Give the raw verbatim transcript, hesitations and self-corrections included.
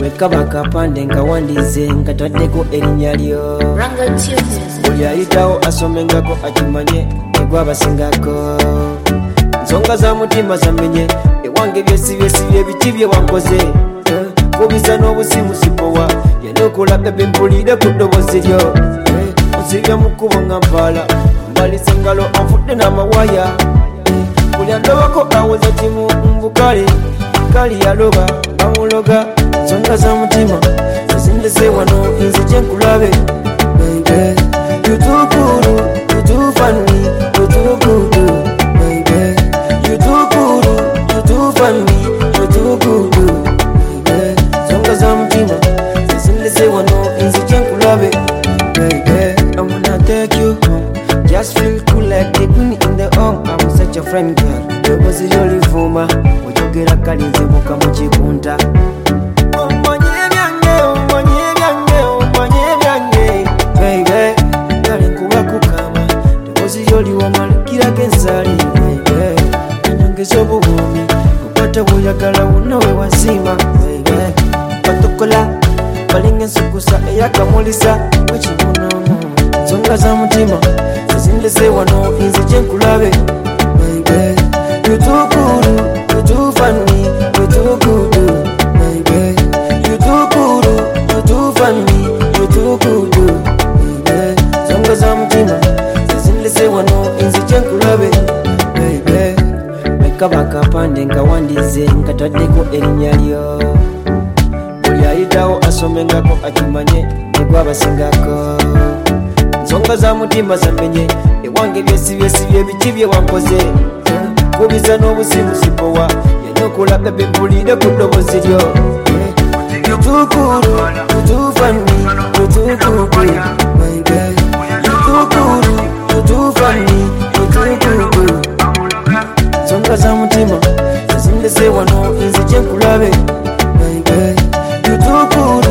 Mekaba kapande nga wandize nga taddeko erinnya lyo buli ayitawo asomengako akimanye egwabasingako nsonga za mutima zamenye ewange byesibyesibye biki bye wankoze kubiza n'obusimu sipowa yanokola bebe mpulire ku ddoboozi lyo nsibya mu kkubo nga mpaala mbalisa engalo anfudde n'amawaya buli andobako awoza kimu mbukale kali yaloba bamuloga nsonga za mutima zazindese wano nze kyenkulabe baby you too cool you too funny you too good baby you too cool you too funny you too good baby nsonga za mutima zazindese wano nze kyenkulabe baby I'm gonna take you home just feel cool like the queen in the home I'm such a friend girl yobozi yolivuma ojogera kalinze muka mu kikunta obubuumi okwata bweyagala wunawe wazima batokola balinga ensukusa eyakamulisa wekibunomu nsonga za mutima zazindese wano nze kyenkulabe baby you too cool you too funny you too good baby you too cool you too funny you too good baby nsonga za mutima zazindese wano nze kyenkulabe baby kaba kapande nga wandize nga taddeko erinnya lyo buli ayitawo asomengako akimanye egwabasingako nsonga za mutima zamenye ewange byesibyesibye biki bye wankoze kubiza n'obusimu sipowa yanokola bebe mpulire ku ddoboozi lyo you too cool you too funny you too good baby you too cool you too funny you too good nsonga za mutima zazindese wano nze kyenkulabe baby you too cool